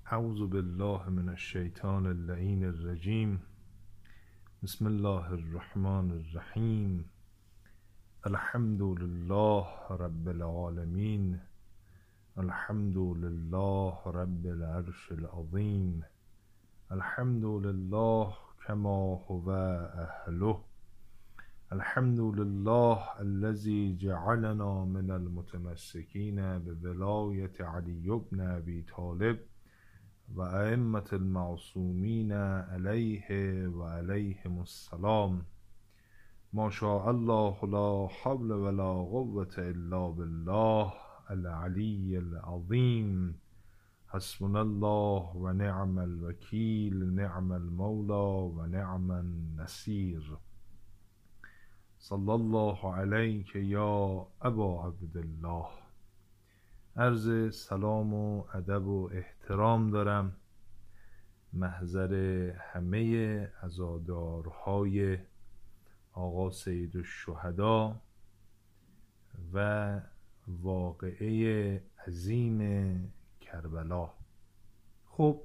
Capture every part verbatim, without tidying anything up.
اعوذ بالله من الشیطان اللعین الرجیم. بسم الله الرحمن الرحیم. الحمد لله رب العالمین. الحمد لله رب العرش العظیم. الحمد لله کما هو اهله. الحمد لله الذي جعلنا من المتمسكين بولایت علی بن ابی طالب و ائمة المعصومین علیه و علیهم السلام. ما شاء الله لا حول ولا قوة الا بالله العلی العظیم. حسبنا الله و نعم الوکیل، نعم المولا و نعم النصیر. صلی الله علیک یا ابا عبدالله. عرض سلام و ادب و احترام دارم محضر همه عزادارهای آقا سید الشهدا و واقعه عظیم کربلا. خب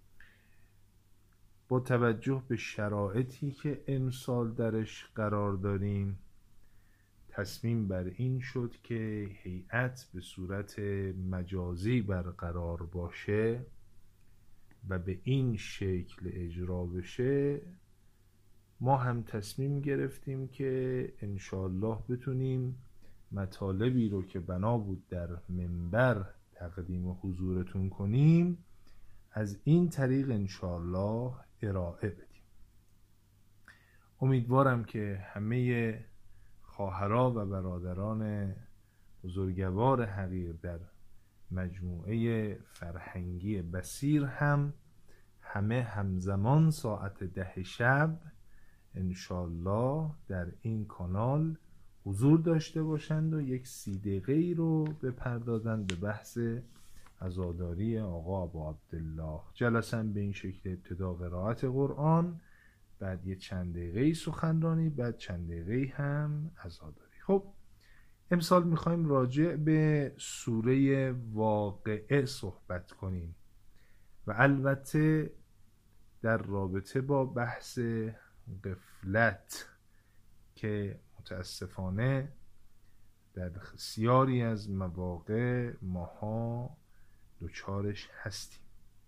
با توجه به شرایطی که امسال درش قرار داریم، تصمیم بر این شد که هیئت به صورت مجازی برقرار باشه و به این شکل اجرا بشه. ما هم تصمیم گرفتیم که انشاءالله بتونیم مطالبی رو که بنا بود در منبر تقدیم حضورتون کنیم از این طریق انشاءالله ارائه بدیم. امیدوارم که همه خواهرها و برادران بزرگوار حقیر در مجموعه فرهنگی بصیر هم همه همزمان ساعت ده شب انشالله در این کانال حضور داشته باشند و یک سی دقیقه‌ای رو بپردازند به بحث عزاداری آقا ابو عبدالله. جلسه به این شکل: ابتدا قرائت قرآن، بعد یه چند دقیقه‌ای سخنرانی، بعد چند دقیقه‌ای هم عزاداری. خب امسال میخوایم راجع به سوره واقعه صحبت کنیم و البته در رابطه با بحث غفلت که متاسفانه در بسیاری از مواقع ماها دچارش هستیم.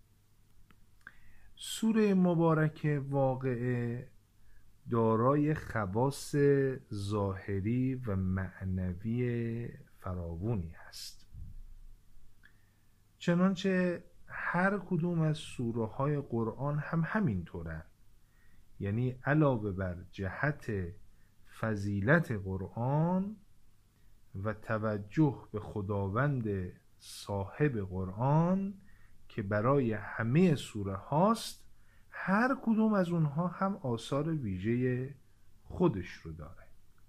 سوره مبارکه واقعه دارای خواص ظاهری و معنوی فراوانی هست، چنانچه هر کدوم از سوره های قرآن هم همینطورن. یعنی علاوه بر جهت فضیلت قرآن و توجه به خداوند صاحب قرآن که برای همه سوره هاست، هر کدوم از اونها هم آثار ویژه خودش رو داره.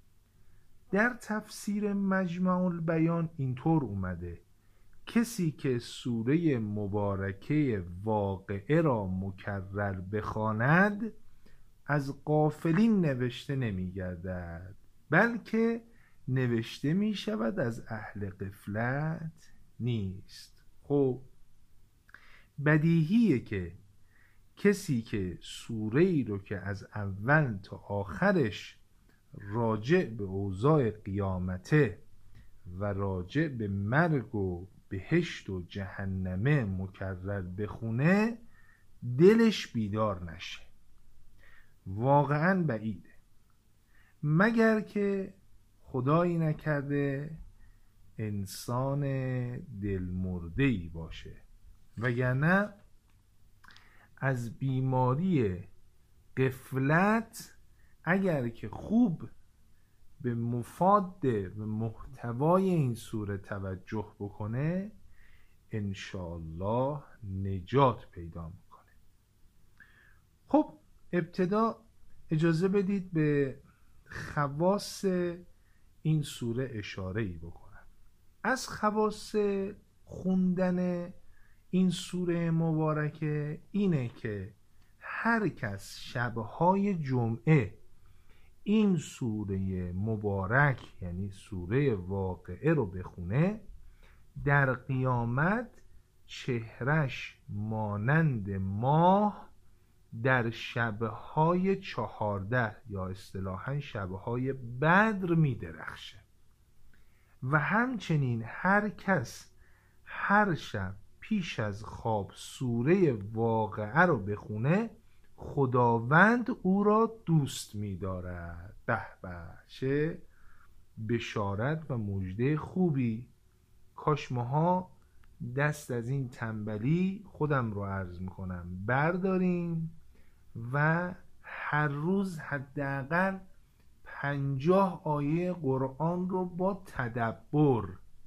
در تفسیر مجمع البیان اینطور اومده: کسی که سوره مبارکه واقعه را مکرر بخواند از غافلین نوشته نمی گردد، بلکه نوشته می شود از اهل غفلت نیست. خب بدیهیه که کسی که سوره ای رو که از اول تا آخرش راجع به اوضاع قیامته و راجع به مرگ و بهشت و جهنمه مکرر بخونه دلش بیدار نشه. واقعا بعیده، مگر که خدایی نکرده انسان دلمرده‌ای باشه، وگرنه از بیماری غفلت اگر که خوب به مفاد و محتوای این سوره توجه بکنه انشاءالله نجات پیدا میکنه. خب ابتدا اجازه بدید به خواص این سوره اشاره‌ای بکنم. از خواص خوندن این سوره مبارکه اینه که هر کس شبهای جمعه این سوره مبارک یعنی سوره واقعه رو بخونه، در قیامت چهرش مانند ماه در شبهای چهارده یا اصطلاحاً شبهای بدر می درخشه و همچنین هر کس هر شب پیش از خواب سوره واقعه رو بخونه خداوند او را دوست می دارد. به به، چه بشارت و مژده خوبی. کاش ماها دست از این تنبلی، خودم رو عرض میکنم، برداریم و هر روز حداقل پنجاه آیه قرآن رو با تدبر،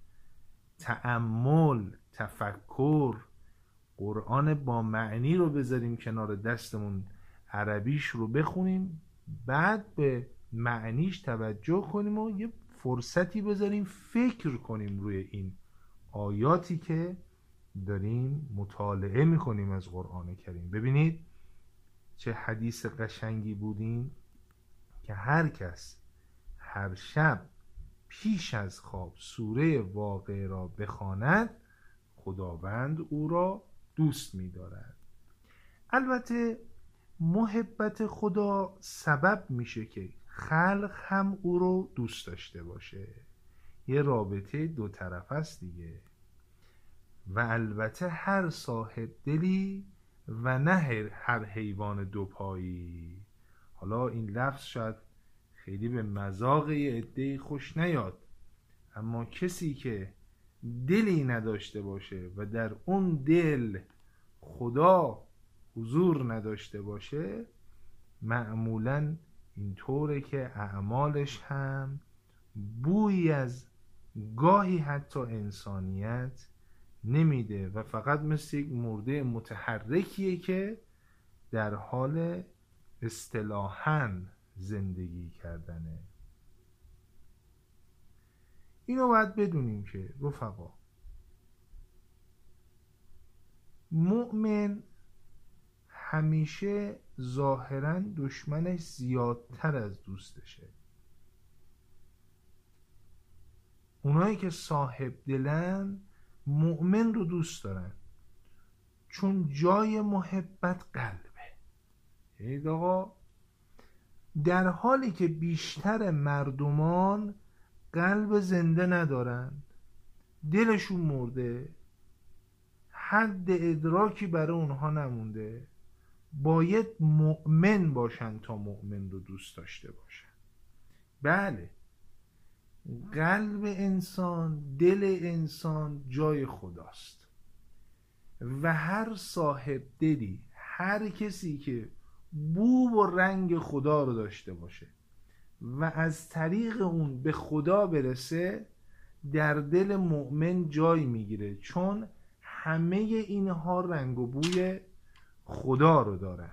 تأمل، تفکر، قرآن با معنی رو بذاریم کنار دستمون، عربیش رو بخونیم، بعد به معنیش توجه کنیم و یه فرصتی بذاریم فکر کنیم روی این آیاتی که داریم مطالعه میکنیم از قرآن کریم. ببینید چه حدیث قشنگی بودین که هر کس هر شب پیش از خواب سوره واقعه را بخواند خداوند او را دوست می‌دارد. البته محبت خدا سبب میشه که خلق هم او رو دوست داشته باشه، یه رابطه دو طرف است دیگه. و البته هر صاحب دلی و نه هر حیوان دو پایی. حالا این لفظ شاید خیلی به مذاق یه عده‌ای خوش نیاد، اما کسی که دلی نداشته باشه و در اون دل خدا حضور نداشته باشه معمولاً اینطوره که اعمالش هم بویی از گاهی حتی انسانیت نمیده و فقط مثل یک مرده متحرکیه که در حال اصطلاحاً زندگی کردنه. اینو باید بدونیم که رفقا، مؤمن همیشه ظاهراً دشمنش زیادتر از دوستشه. اونایی که صاحب دلن مؤمن رو دوست دارن، چون جای محبت قلبه. ای آقا، در حالی که بیشتر مردمان قلب زنده ندارن، دلشون مرده، حد ادراکی برای اونها نمونده، باید مؤمن باشن تا مؤمن رو دوست داشته باشن. بله، قلب انسان، دل انسان جای خداست و هر صاحب دلی، هر کسی که بو و رنگ خدا رو داشته باشه و از طریق اون به خدا برسه در دل مؤمن جای میگیره، چون همه اینها رنگ و بوی خدا رو دارن.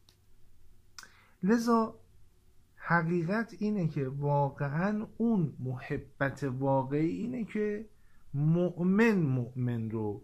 لذا حقیقت اینه که واقعا اون محبت واقعی اینه که مؤمن مؤمن رو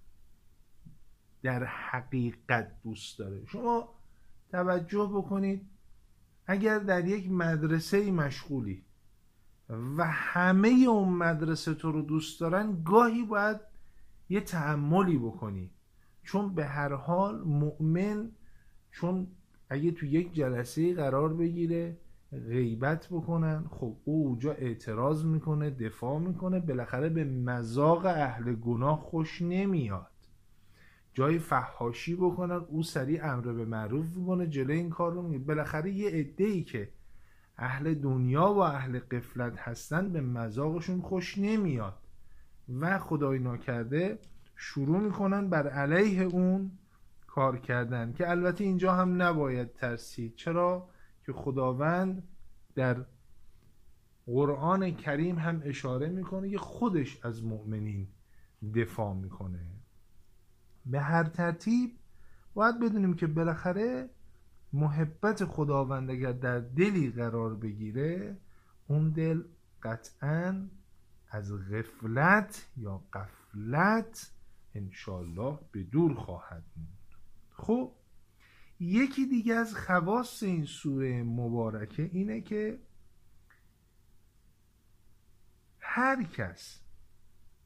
در حقیقت دوست داره. شما توجه بکنید، اگر در یک مدرسه مشغولی و همه اون مدرسه تو رو دوست دارن، گاهی باید یه تأملی بکنی، چون به هر حال مؤمن، چون اگه تو یک جلسه قرار بگیره غیبت بکنن، خب او اونجا اعتراض میکنه، دفاع میکنه، بالاخره به مذاق اهل گناه خوش نمیاد. جای فحاشی بکنن، او سریع امر به معروف میکنه، جلوی این کار رو میگیره. بالاخره یه عده‌ای که اهل دنیا و اهل غفلت هستن به مذاقشون خوش نمیاد و خدای ناکرده شروع میکنن بر علیه اون کار کردن، که البته اینجا هم نباید ترسید. چرا؟ که خداوند در قرآن کریم هم اشاره میکنه که خودش از مؤمنین دفاع میکنه. به هر ترتیب باید بدونیم که بالاخره محبت خداوند اگر در دلی قرار بگیره، اون دل قطعاً از غفلت یا غفلت انشالله به دور خواهد موند. خب یکی دیگه از خواص این سوره مبارکه اینه که هر کس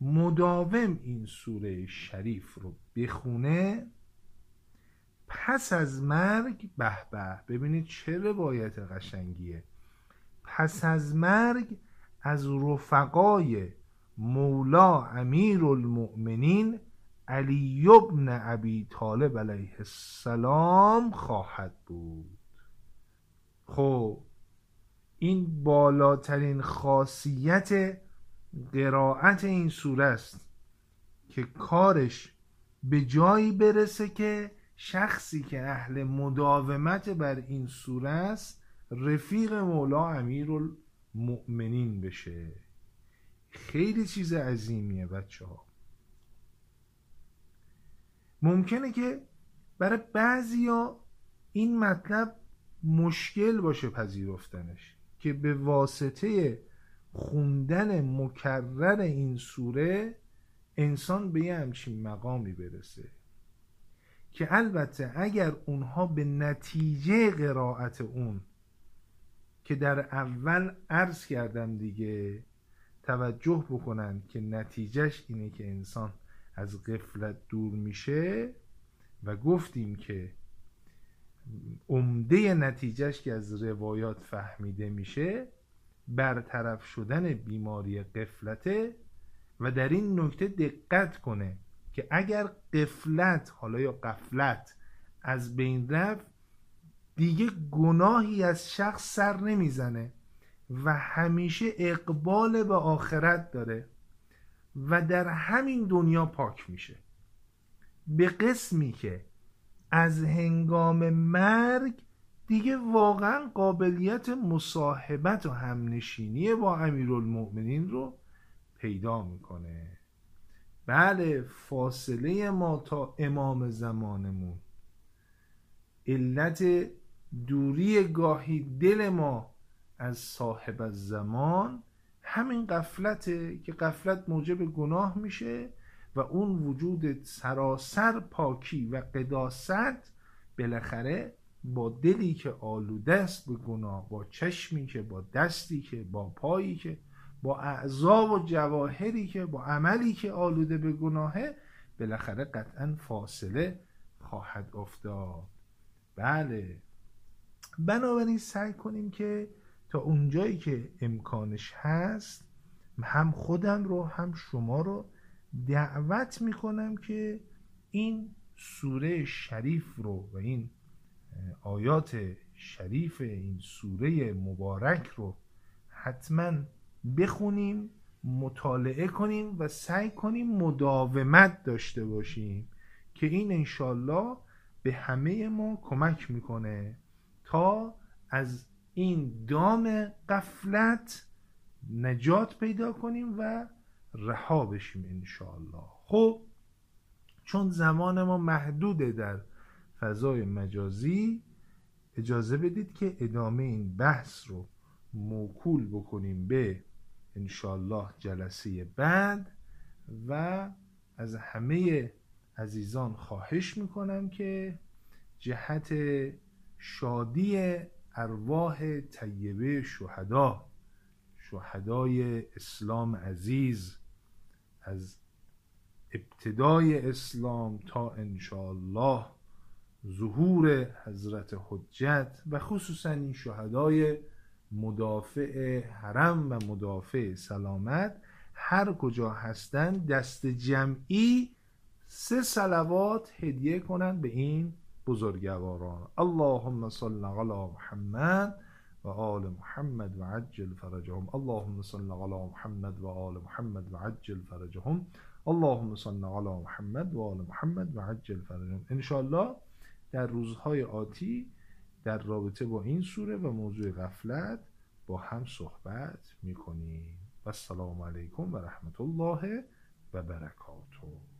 مداوم این سوره شریف رو بخونه، پس از مرگ، به به، ببینید چه روایت قشنگیه، پس از مرگ از رفقای مولا امیر المؤمنین علی بن ابی طالب علیه السلام خواهد بود. خب این بالاترین خاصیت قرائت این سوره است که کارش به جایی برسه که شخصی که اهل مداومت بر این سوره است رفیق مولا امیرالمؤمنین بشه. خیلی چیز عظیمیه بچه ها. ممکنه که برای بعضیا این مطلب مشکل باشه پذیرفتنش، که به واسطه خوندن مکرر این سوره انسان به یه همچین مقامی برسه، که البته اگر اونها به نتیجه قرائت اون که در اول عرض کردم دیگه توجه بکنن که نتیجهش اینه که انسان از غفلت دور میشه، و گفتیم که عمده نتیجهش که از روایات فهمیده میشه برطرف شدن بیماری غفلته. و در این نکته دقت کنه که اگر غفلت، حالا یا غفلت، از بین رفت، دیگه گناهی از شخص سر نمیزنه و همیشه اقبال به آخرت داره و در همین دنیا پاک میشه، به قسمی که از هنگام مرگ دیگه واقعا قابلیت مصاحبت و همنشینی با امیرالمؤمنین رو پیدا میکنه. بله، فاصله ما تا امام زمانمون، علت دوری گاهی دل ما از صاحب الزمان همین غفلته که غفلت موجب گناه میشه و اون وجود سراسر پاکی و قداست بالاخره با دلی که آلوده است به گناه، با چشمی که، با دستی که، با پایی که، با اعضا و جواهری که، با عملی که آلوده به گناهه، بالاخره قطعا فاصله خواهد افتاد. بله، بنابراین سعی کنیم که تا اونجایی که امکانش هست هم خودم رو هم شما رو دعوت میکنم که این سوره شریف رو و این آیات شریف این سوره مبارک رو حتما بخونیم، مطالعه کنیم و سعی کنیم مداومت داشته باشیم که این انشالله به همه ما کمک میکنه تا از این دام غفلت نجات پیدا کنیم و رها بشیم انشالله. خب چون زمان ما محدوده در فضای مجازی، اجازه بدید که ادامه این بحث رو موکول بکنیم به انشالله جلسه بعد، و از همه عزیزان خواهش میکنم که جهت شادی ارواح طیبه شهدا، شهدای اسلام عزیز، از ابتدای اسلام تا انشالله ظهور حضرت حجت، و خصوصا این شهدای مدافع حرم و مدافع سلامت هر کجا هستند، دست جمعی سه صلوات هدیه کنند به این بزرگواران. اللهم صل علی محمد و آل محمد و عجل فرجهم. اللهم صل علی محمد و آل محمد و عجل فرجهم. اللهم صل علی محمد و آل محمد و عجل فرجهم. انشالله در روزهای آتی در رابطه با این سوره و موضوع غفلت با هم صحبت میکنیم. و السلام علیکم و رحمت الله و برکاته.